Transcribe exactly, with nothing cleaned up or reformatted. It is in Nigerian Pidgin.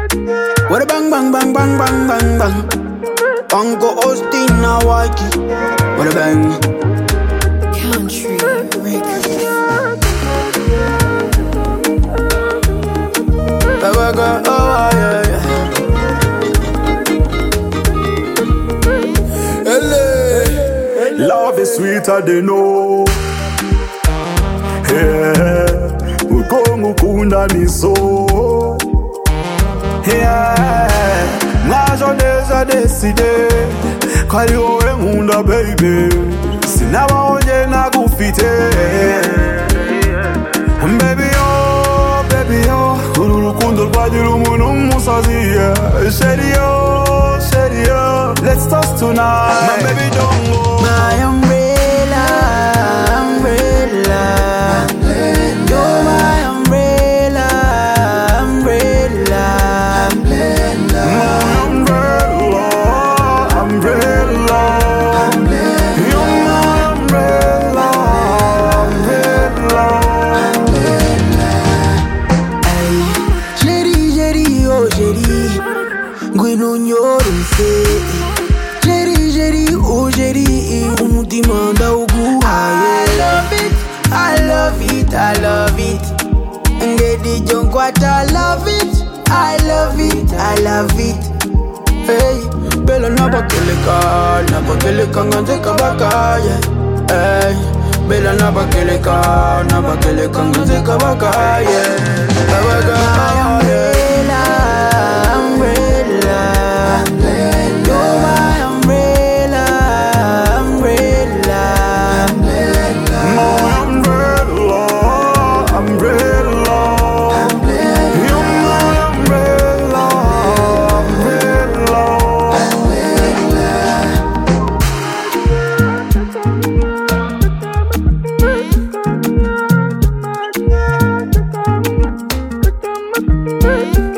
What a bang bang bang bang bang bang bang. Uncle Austin Hawaii. What a bang. Country Records. Oh yeah yeah. Love is sweeter than know. Yeah, ukongo kunda niso. Yeah, ngajo deza deside. Kali owe munda baby. Sinawa onye na gufite. Baby oh, baby oh. Urukundo rwagira umuntu musaziye. Shady oh, shady oh. Let's toast tonight. My baby don't go. My umbrella, umbrella, umbrella. You're my umbrella, umbrella, umbrella. My umbrella, umbrella, umbrella. You're my umbrella, umbrella. Ay, chérie, chérie, oh chérie, ngwino nyorose. Chérie, chérie, oh chérie, umutima ndawuguhaye. I love it, I love it, I love it. Ngedi jonkwata, I love it, I love it, I love it. Hey, bella nabakeleka, nabakeleka nganzeka baka, yeah. Hey, bella nabakeleka, nabakeleka nganzeka baka, yeah. Baka, yeah. Thank you.